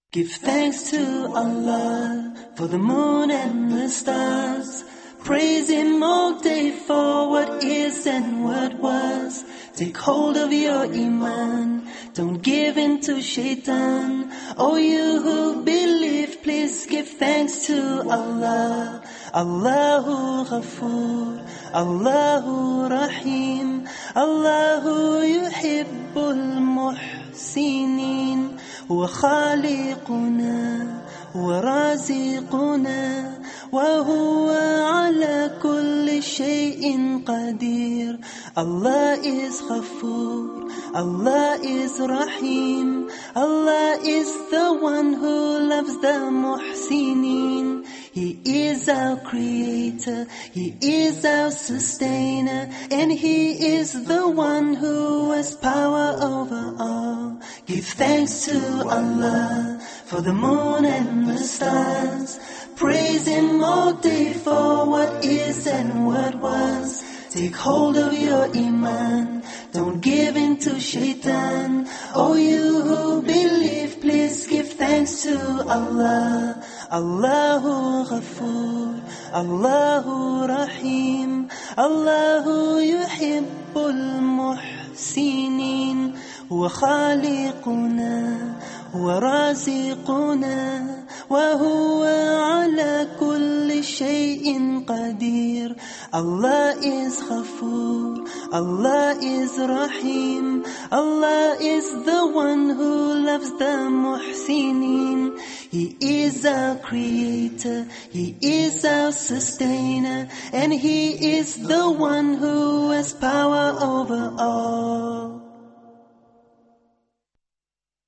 Give thanks to Allah for the moon and the stars. Praise Him all day for what is and what was. Take hold of your iman, don't give in to shaitan. Oh, you who believe, please give thanks to Allah. Allahu Ghafoor, Allahu Rahim, Allahu Yuhibbul Muhsinin. هو خالقنا ورازقنا وهو على كل شيء قدير. Allah is Ghafoor, Allah is Rahim, Allah is the one who loves the Muhsinin. He is our creator, He is our sustainer, and He is the one who has power over all. Give thanks to Allah for the moon and the stars. Praise Him all day for what is and what was. Take hold of your iman, don't give in to shaitan. Oh, you who believe, please give thanks to Allah. Allahu Ghafoor, Allahu Rahim, Allahu Yuhibbul Muhsinin. هو خالقنا ورازقنا وهو على كل شيء قدير. Allah is Ghafoor, Allah is Rahim, Allah is the one who loves the Muhsinin. He is our creator, He is our sustainer, and He is the one who has power over all.